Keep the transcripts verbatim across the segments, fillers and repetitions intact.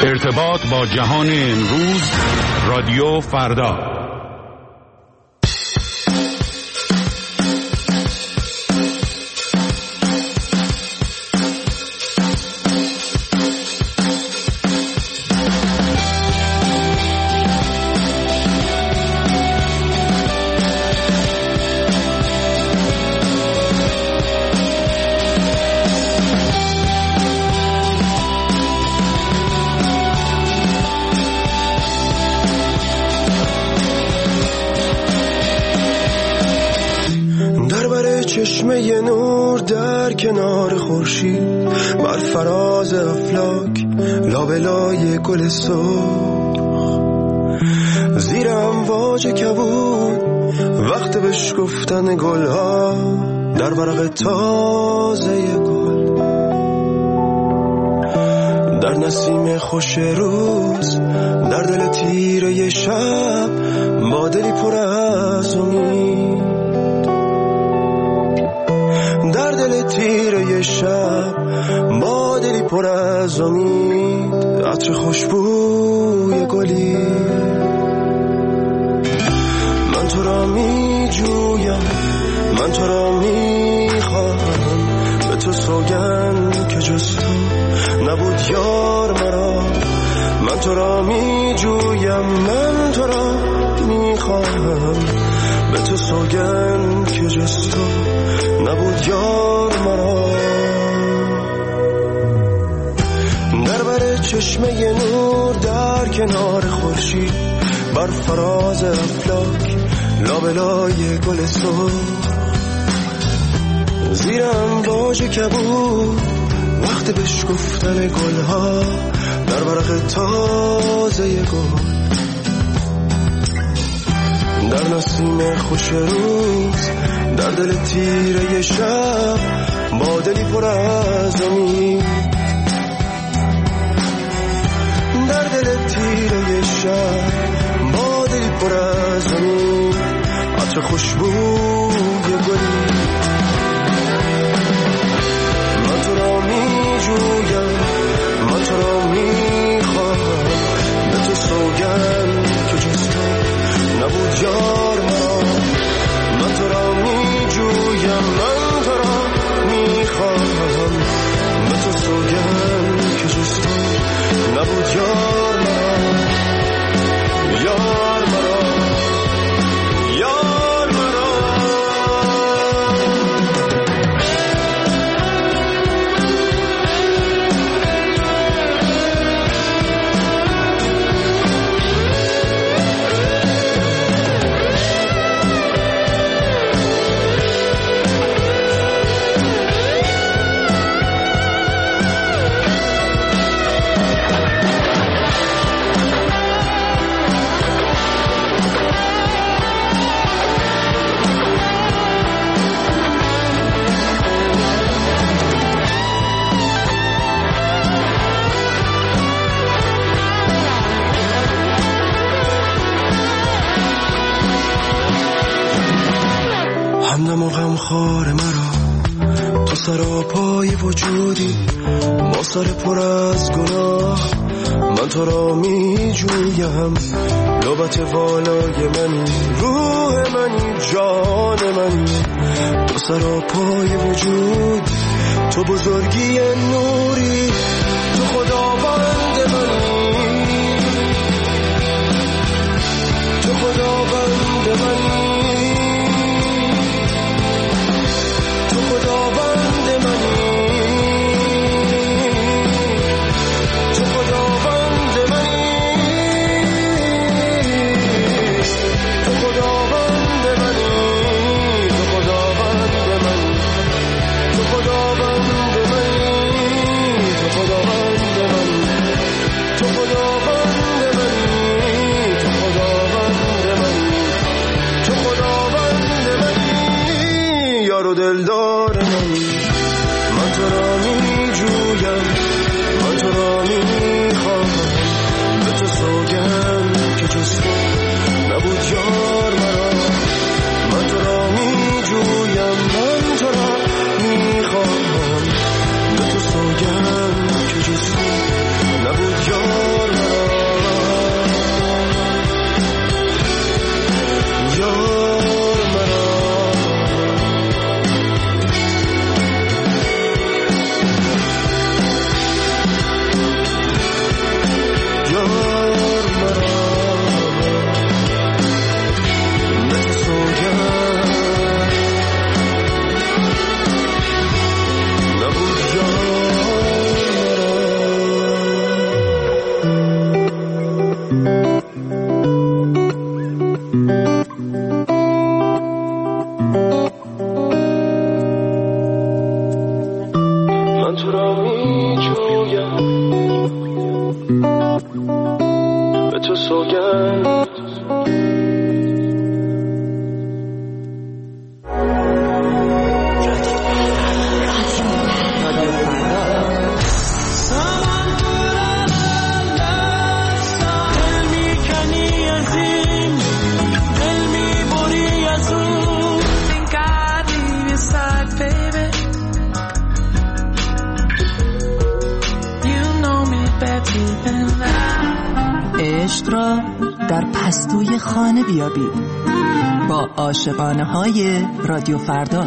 ارتباط با جهان امروز، رادیو فردا. چشمه نور در کنار خورشید، بر فراز افلاک لابلای گل سرخ، زیر امواج کبود وقت بشکفتن گلها در ورق تازه گل، در نسیم خوش روز، در دل تیره شب، با دلی پر از امید، در دل تیره شب، با دلی پر از امید، عطر خوشبوی گلی. من تو را می جویم، من تو را می خواهم، به تو سوگند که جز تو نبود یار مرا. من تو را می جویم، من تو را می خواهم، به تو سوگند که جز تو نبود یار مرا. در بر چشمه نور در کنار خورشید، بر فراز افلاک لابلای گل سرخ، زیر امواج کبود وقت بشکفتن گلها در ورق تازه گل، در نسیم خوش روز، در دل تیره شب، با دلی پر از امید، در دل تیره شب، با دلی پر از امید، عطر خوشبوی گلی. من تو را می جویم، من تو را می خواهم، به تو سوگند که جز تو نبود یار مرا. من تو را می جویم، من تو را می خواهم، به تو سوگند که جز تو نبود یار مرا، یار مرا، یار مرا. همدم و غمخوار مرا، تو سراپای وجودی، با سر پر از گناه. من تو را می جویم، لبت والای منی، روح منی، جان منی، تو سراپای وجود، تو بزرگی نوری، تو خداوند منی، تو خداوند منی، خداوند منی، تو خداوند منی، تو خداوند منی، تو خداوند منی، تو خداوند منی، تو خداوند به تو سوگند. عشق را در پستوی خانه بیابید با عاشقانه های رادیو فردا.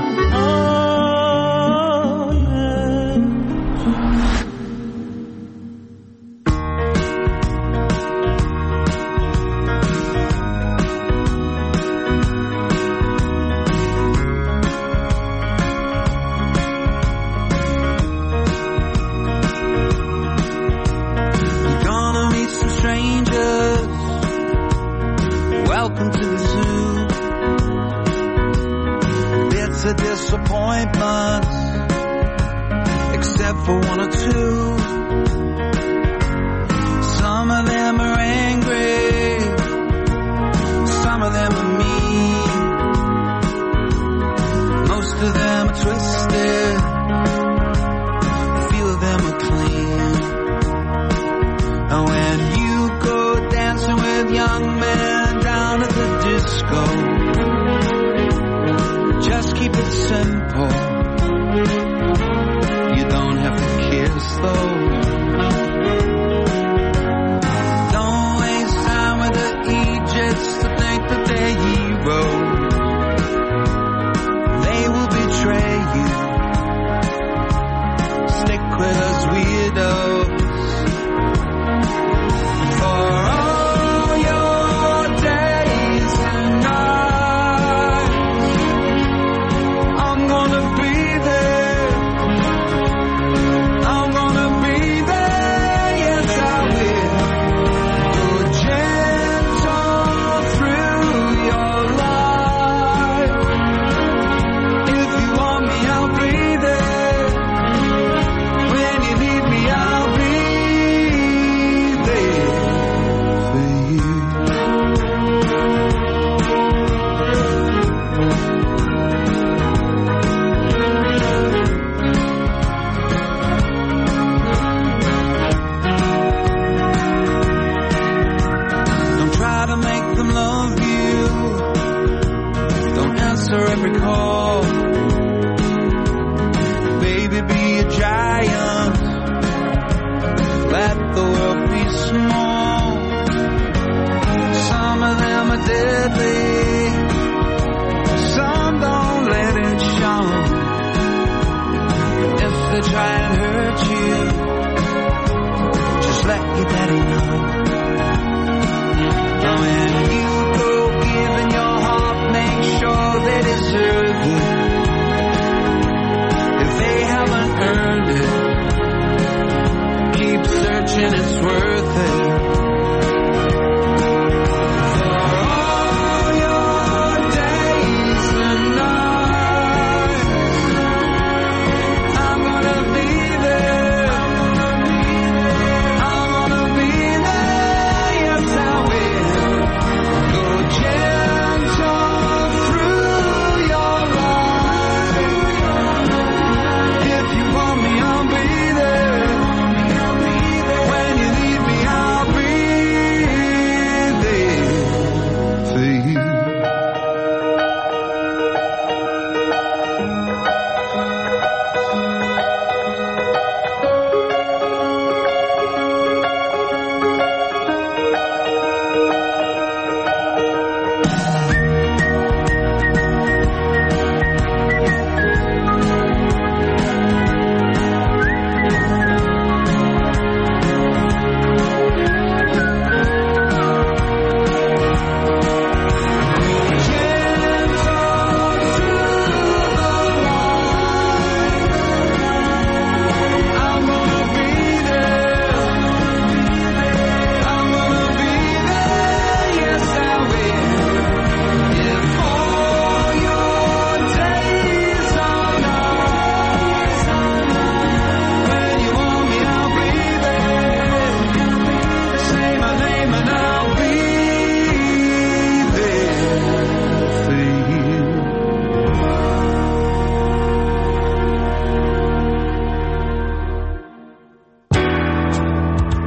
There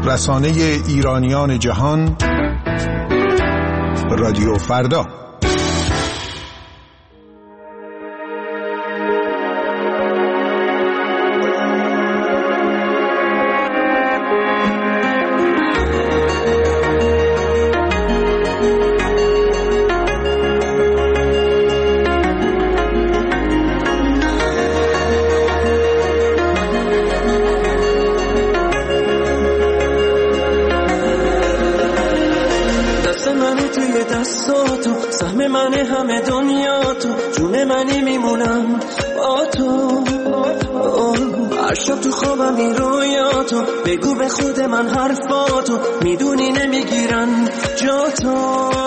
رسانه ایرانیان جهان، رادیو فردا. همه دنیا تو جون منی میمونم با تو. هر شب تو خوابم این رویاتو بگو به خود من حرفاتو میدونی نمیگیرن جا تو.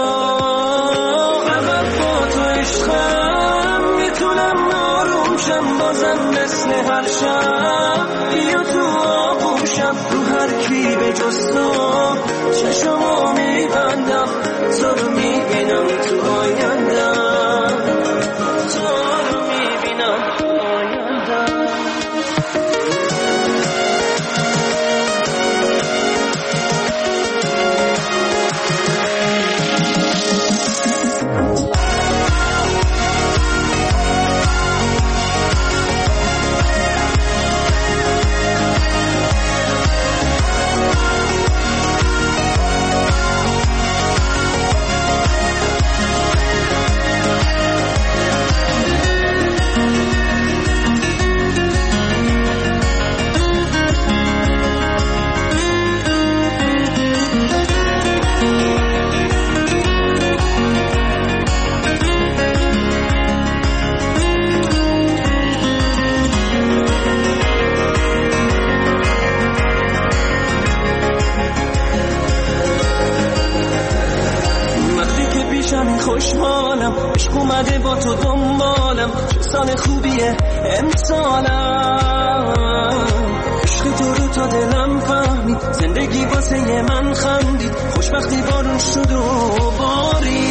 فقط با تو عشقم میتونم آروم شم بازم مثل هر شب بیا تو آغوشم رو هر کی به جز تو چشمو میبندم تو رو میبینم تو آیندم تو رو میبینم تو آیندم. خوشحالم عشق اومده با تو دنبالم چه سال خوبیه امسالم. عشق تو رو تا دلم فهمید زندگی واسه من خندید خوشبختی بارون شد و باری